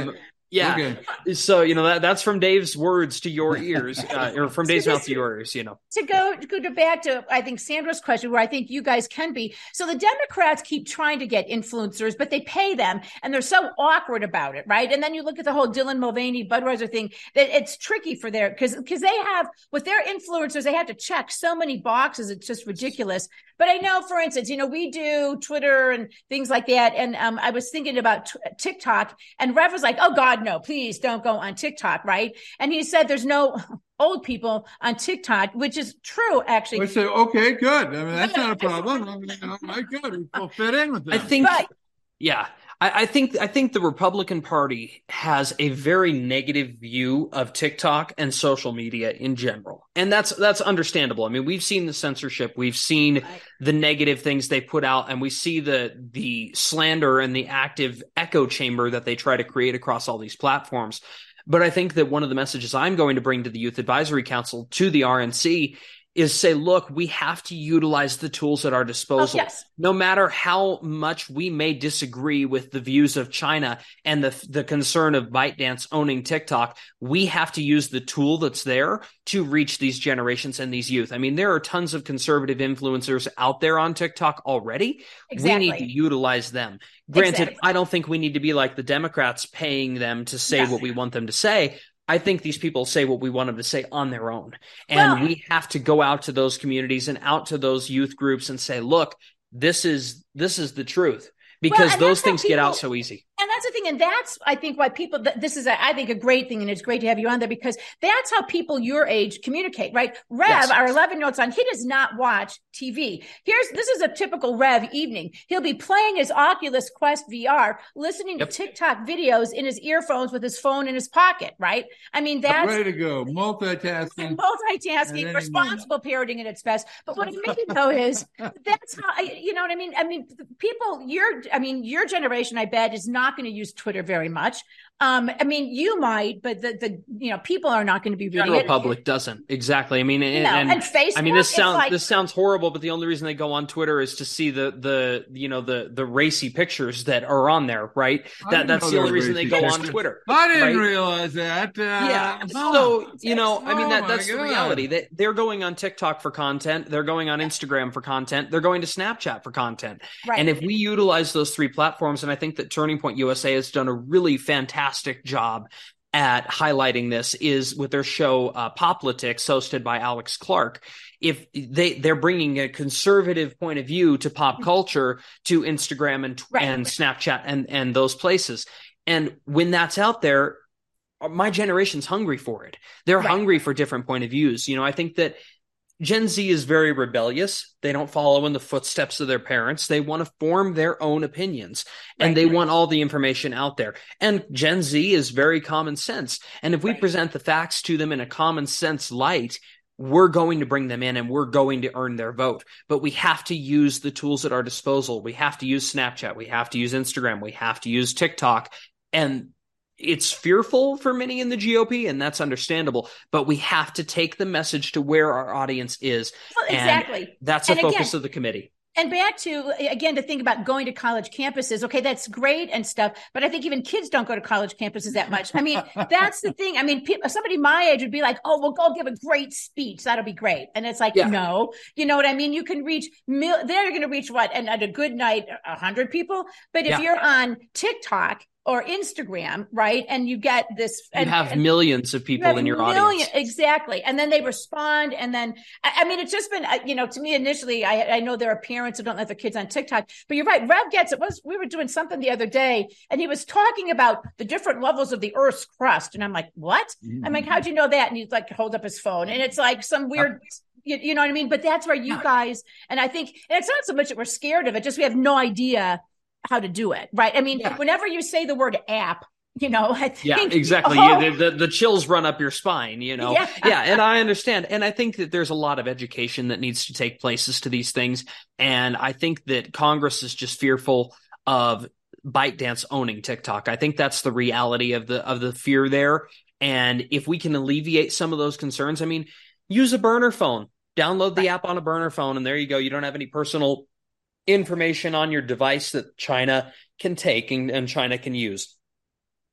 Yeah. Okay. So, you know, that that's from Dave's words to your ears, uh, or from Dave's mouth to your ears, you know. To go, to go back to, I think, Sandra's question, where I think you guys can be. So the Democrats keep trying to get influencers, but they pay them, and they're so awkward about it, right? And then you look at the whole Dylan Mulvaney, Budweiser thing, that it's tricky for their, because because they have, with their influencers, they have to check so many boxes. It's just ridiculous. But I know, for instance, you know, we do Twitter and things like that. And um, I was thinking about t- TikTok, and Rev was like, oh, God, no, please don't go on TikTok, right? And he said there's no old people on TikTok, which is true, actually. We say, okay, good. I mean, that's not a problem. I mean, oh my God, we'll fit in with that. I think, but, yeah. I, I think I think the Republican Party has a very negative view of TikTok and social media in general. And that's that's understandable. I mean, we've seen the censorship, we've seen the negative things they put out, and we see the the slander and the active echo chamber that they try to create across all these platforms. But I think that one of the messages I'm going to bring to the Youth Advisory Council, to the R N C, is say, look, we have to utilize the tools at our disposal. Oh, yes. No matter how much we may disagree with the views of China and the the concern of ByteDance owning TikTok, we have to use the tool that's there to reach these generations and these youth. I mean, there are tons of conservative influencers out there on TikTok already. Exactly. We need to utilize them. Granted, Exactly. I don't think we need to be like the Democrats, paying them to say Yes. what we want them to say. I think these people say what we want them to say on their own. And Well, we have to go out to those communities and out to those youth groups and say, look, this is this is the truth. Because and those that's how things get out people- so easy. And that's the thing. And that's, I think, why people, th- this is, a, I think, a great thing. And it's great to have you on there, because that's how people your age communicate, right? Rev, Yes. our eleven year old son, he does not watch T V. Here's, this is a typical Rev evening. He'll be playing his Oculus Quest V R, listening Yep. to TikTok videos in his earphones with his phone in his pocket, right? I mean, that's Ready to go. Multitasking. multitasking, And responsible parenting at its best. But what I mean though is that's how I, you know what I mean? I mean, people, your, I mean, your generation, I bet, is not going to use Twitter very much. Um, I mean, you might, but the, the, you know, people are not going to be reading General it. public doesn't. Exactly. I mean, and, No, and, and Facebook, I mean, this it's sounds like- this sounds horrible, but the only reason they go on Twitter is to see the the you know the the racy pictures that are on there, right? I That didn't that's know the there only were reason they racy go on pictures. Twitter. I didn't right? realize that. Uh, Yeah. huh. So, you know, I mean, Oh that my that's the God. reality. They, they're going on TikTok for content. They're going on Instagram for content. They're going to Snapchat for content. Right. And if we utilize those three platforms, and I think that Turning Point U S A has done a really fantastic job at highlighting this, is with their show uh, Poplitics, hosted by Alex Clark. If they they're bringing a conservative point of view to pop culture, to Instagram and Right. and Snapchat and and those places, and when that's out there, my generation's hungry for it. They're Right. hungry for different point of views. You know, I think that Gen Z is very rebellious. They don't follow in the footsteps of their parents. They want to form their own opinions, and Right. they want all the information out there. And Gen Z is very common sense. And if we Right. present the facts to them in a common sense light, we're going to bring them in and we're going to earn their vote. But we have to use the tools at our disposal. We have to use Snapchat. We have to use Instagram. We have to use TikTok. And it's fearful for many in the G O P, and that's understandable. But we have to take the message to where our audience is. Well, And exactly. that's And the focus again- of the committee. And back to, again, to think about going to college campuses. Okay, that's great and stuff, but I think even kids don't go to college campuses that much. I mean, that's the thing. I mean, pe- somebody my age would be like, oh, well, go give a great speech. That'll be great. And it's like, Yeah. no, you know what I mean? You can reach, mil- they're going to reach what? And at a good night, a hundred people. But if Yeah. you're on TikTok or Instagram, right, and you get this, You and, have and millions of you people have in your million- audience. Exactly. And then they respond. And then, I, I mean, it's just been, uh, you know, to me initially, I, I know there are parents who don't let their kids on TikTok, but you're right. Rev gets it. Was, we were doing something the other day and he was talking about the different levels of the Earth's crust. And I'm like, what? I'm like, how'd you know that? And he's like, hold up his phone. And it's like some weird, you, you know what I mean? But that's where you guys, and I think, and it's not so much that we're scared of it, just we have no idea how to do it. Right. I mean, Yeah. whenever you say the word app, you know, I Yeah, think, exactly. oh, You- the, the, the chills run up your spine, you know? Yeah. yeah. And I understand. And I think that there's a lot of education that needs to take place as to these things. And I think that Congress is just fearful of ByteDance owning TikTok. I think that's the reality of the, of the fear there. And if we can alleviate some of those concerns, I mean, use a burner phone, download the app on a burner phone, and there you go. You don't have any personal information on your device that China can take and, and China can use.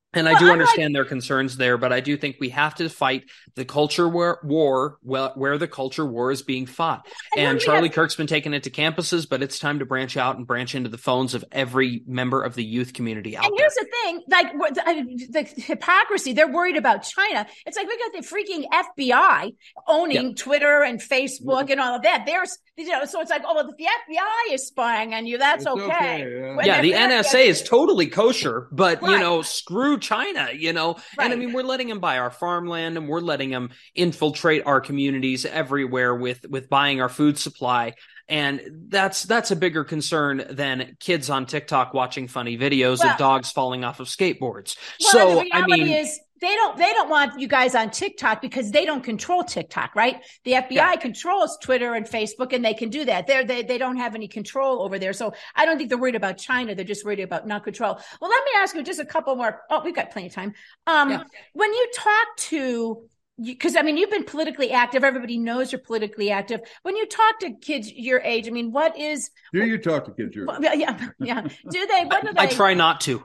And well, I do I'm understand like, their concerns there, but I do think we have to fight the culture war, war well, where the culture war is being fought. And, and Charlie have... Kirk's been taking it to campuses, but it's time to branch out and branch into the phones of every member of the youth community out and there. And here's the thing, like the, the hypocrisy, they're worried about China. It's like we got the freaking F B I owning yeah. Twitter and Facebook yeah. and all of that. There's, you know, so it's like, oh, well, if the F B I is spying on you, that's it's okay. okay yeah, yeah the N S A is totally kosher, but, right. you know, screw China, you know, right. and I mean, we're letting them buy our farmland and we're letting them infiltrate our communities everywhere with, with buying our food supply. And that's, that's a bigger concern than kids on TikTok watching funny videos well, of dogs falling off of skateboards. Well, so, the reality I mean, is they don't, they don't want you guys on TikTok because they don't control TikTok, right? The F B I yeah. controls Twitter and Facebook, and they can do that. They're, they, they don't have any control over there. So I don't think they're worried about China. They're just worried about not control. Well, let me ask you just a couple more. Oh, we've got plenty of time. Um, yeah. When you talk to, because I mean, you've been politically active. Everybody knows you're politically active. When you talk to kids your age, I mean, what is? Do you talk to kids your age? Yeah, yeah. Do they? What do they? I try not to.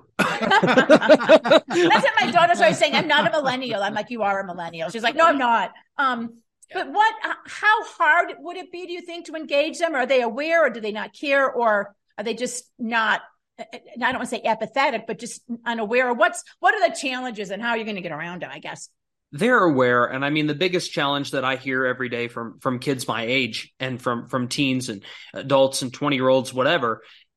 That's what my daughter's always saying. I'm not a millennial. I'm like, you are a millennial. She's like, no, I'm not. Um, but what? How hard would it be, do you think, to engage them? Are they aware, or do they not care, or are they just not? I don't want to say apathetic, but just unaware. Or what's what are the challenges, and how are you going to get around them? I guess. They're aware. And I mean, the biggest challenge that I hear every day from, from kids my age and from, from teens and adults and twenty year olds, whatever,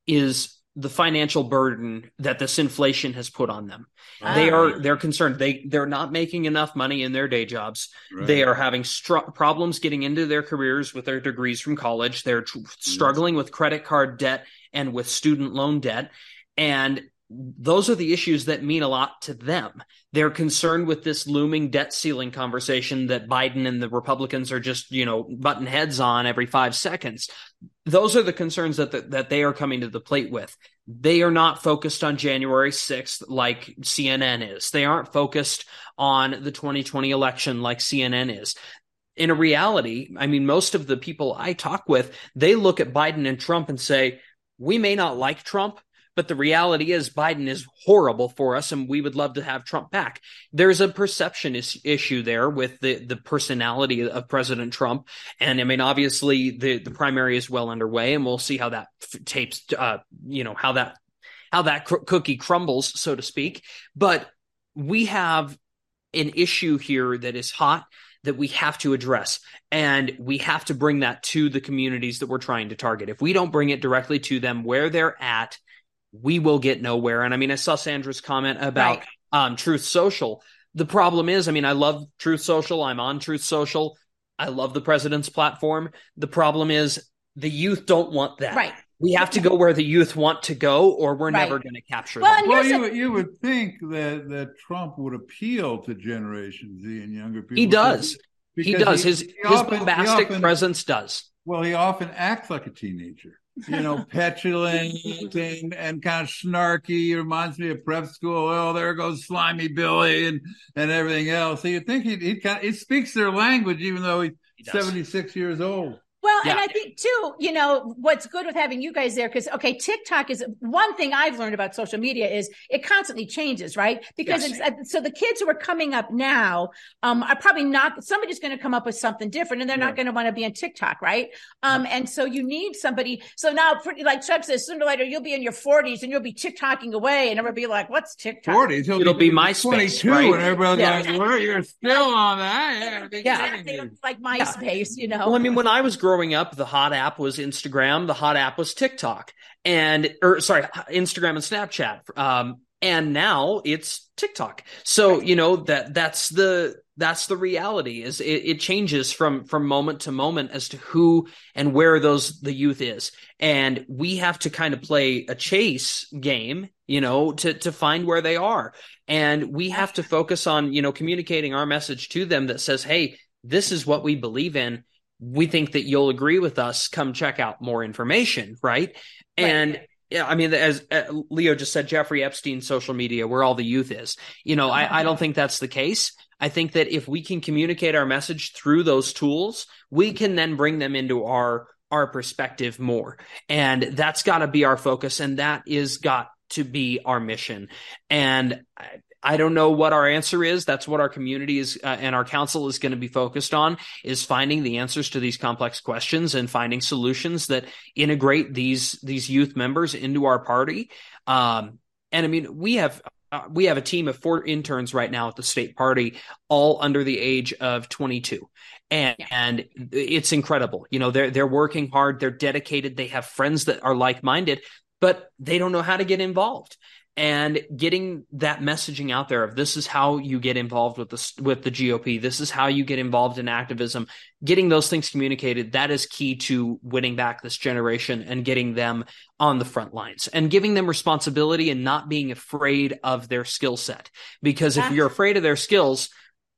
is the financial burden that this inflation has put on them. Ah. They are, they're concerned. They, they're not making enough money in their day jobs. Right. They are having str- problems getting into their careers with their degrees from college. They're tr- struggling with credit card debt and with student loan debt. And those are the issues that mean a lot to them. They're concerned with this looming debt ceiling conversation that Biden and the Republicans are just, you know, butting heads on every five seconds. Those are the concerns that the, that they are coming to the plate with. They are not focused on January sixth like C N N is. They aren't focused on the twenty twenty election like C N N is. In a reality, I mean, most of the people I talk with, they look at Biden and Trump and say, we may not like Trump, but the reality is Biden is horrible for us, and we would love to have Trump back. There's a perception is- issue there with the, the personality of President Trump. And I mean, obviously the, the primary is well underway, and we'll see how that f- tapes, uh, you know, how that, how that cr- cookie crumbles, so to speak. But we have an issue here that is hot that we have to address, and we have to bring that to the communities that we're trying to target. If we don't bring it directly to them where they're at, we will get nowhere. And I mean, I saw Sandra's comment about right. um, Truth Social. The problem is, I mean, I love Truth Social. I'm on Truth Social. I love the president's platform. The problem is the youth don't want that. Right. We have to go where the youth want to go, or we're right. never going to capture well, them. Well, you, a- you would think that, that Trump would appeal to Generation Z and younger people. He does. He does. He, his he his often, bombastic often, presence does. Well, he often acts like a teenager. You know, petulant and, and kind of snarky. He reminds me of prep school. Oh, there goes Slimy Billy and, and everything else. So you think he he kind of, he speaks their language, even though he's he seventy-six years old. Well, Yeah. and I think too, you know, what's good with having you guys there, because, okay, TikTok is one thing I've learned about social media is it constantly changes, right? Because Yes. it's, so the kids who are coming up now um, are probably not, somebody's going to come up with something different, and they're not going to want to be on TikTok, right? Um, and so you need somebody. So now, pretty, like Chuck says, sooner or later, you'll be in your forties and you'll be TikToking away, and everybody be like, what's TikTok? forties. It'll be MySpace, twenty-two, right? and everybody's Yeah. like, well, you're still on that. Yeah. Yeah. They don't like MySpace, you know? Well, I mean, when I was growing up, the hot app was Instagram. The hot app was TikTok, and or sorry, Instagram and Snapchat. Um, and now it's TikTok. So you know that that's the that's the reality. Is it, it changes from from moment to moment as to who and where those the youth is, and we have to kind of play a chase game, you know, to to find where they are, and we have to focus on you know communicating our message to them that says, hey, this is what we believe in. We think that you'll agree with us. Come check out more information, right? right. And yeah, I mean, as uh, Leo just said, Jeffrey Epstein, social media, where all the youth is. You know, I, I don't think that's the case. I think that if we can communicate our message through those tools, we can then bring them into our our perspective more. And that's got to be our focus, and that is got to be our mission. And I, I don't know what our answer is. That's what our community is uh, and our council is going to be focused on, is finding the answers to these complex questions and finding solutions that integrate these these youth members into our party. Um, and I mean, we have uh, we have a team of four interns right now at the state party, all under the age of twenty-two. And, yeah. and it's incredible. You know, they're they're working hard. They're dedicated. They have friends that are like-minded, but they don't know how to get involved. And getting that messaging out there of this is how you get involved with the with the G O P. This is how you get involved in activism. Getting those things communicated, that is key to winning back this generation and getting them on the front lines and giving them responsibility and not being afraid of their skill set. Because if you're afraid of their skills,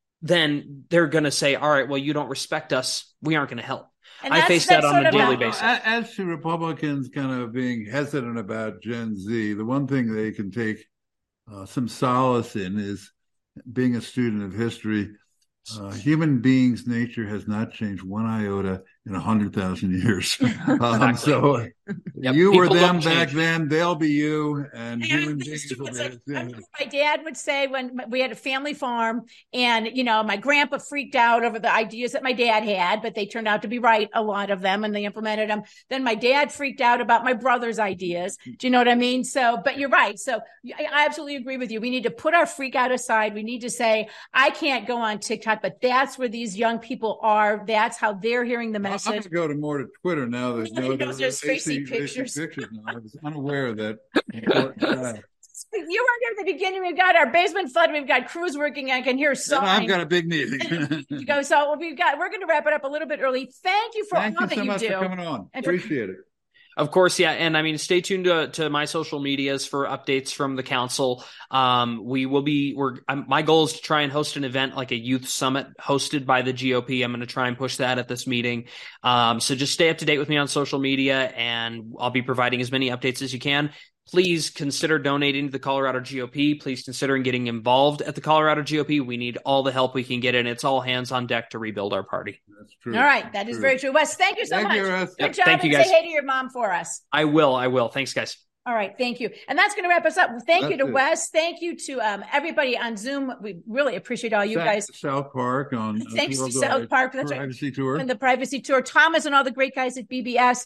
then they're going to say, all right, well, you don't respect us. We aren't going to help. And I face that on a daily about, basis. As to Republicans kind of being hesitant about Gen Z, the one thing they can take uh, some solace in is being a student of history. Uh, human beings' nature has not changed one iota in a hundred thousand years. um, so yep. you People were them back then; they'll be you. And, and human beings will be. Like, my dad would say when we had a family farm, and you know, my grandpa freaked out over the ideas that my dad had, but they turned out to be right, a lot of them, and they implemented them. Then my dad freaked out about my brother's ideas. Do you know what I mean? So, but you're right. So I absolutely agree with you. We need to put our freak out aside. We need to say, I can't go on TikTok. But that's where these young people are. That's how they're hearing the message. I'm going to go to more to Twitter now. There's no there's there's racy pictures. pictures now. I was unaware of that. You weren't here at the beginning. We've got our basement flood. We've got crews working. I can hear sawing. I've got a big meeting. you go. So we've got. We're going to wrap it up a little bit early. Thank you for Thank all you that so you much do. for coming on. Appreciate it. Of course, yeah. And I mean, stay tuned to, to my social medias for updates from the council. Um, we will be, we're, um, my goal is to try and host an event like a youth summit hosted by the G O P. I'm going to try and push that at this meeting. Um, so just stay up to date with me on social media, and I'll be providing as many updates as you can. Please consider donating to the Colorado G O P. Please consider getting involved at the Colorado G O P. We need all the help we can get, and it's all hands on deck to rebuild our party. That's true. All right. That is true. Very true. Wes, thank you so thank much. You, Good yep, job. Thank you, and guys. say hey to your mom for us. I will. I will. Thanks, guys. All right. Thank you. And that's going to wrap us up. Thank that's you to it. Wes. Thank you to um, everybody on Zoom. We really appreciate all you Thanks guys. to South Park on Thanks uh, to South Park. That's privacy right. tour. And the privacy tour. Thomas and all the great guys at B B S.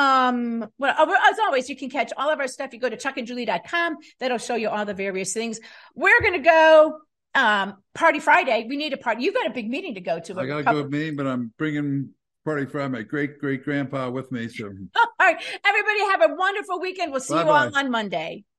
Um, well, as always, you can catch all of our stuff. You go to chuck and julie dot com. That'll show you all the various things. We're going to go um, Party Friday. We need a party. You've got a big meeting to go to. I got to go with me, but I'm bringing Party Friday, my great great grandpa with me. So, all right, everybody have a wonderful weekend. We'll see Bye-bye. you all on Monday.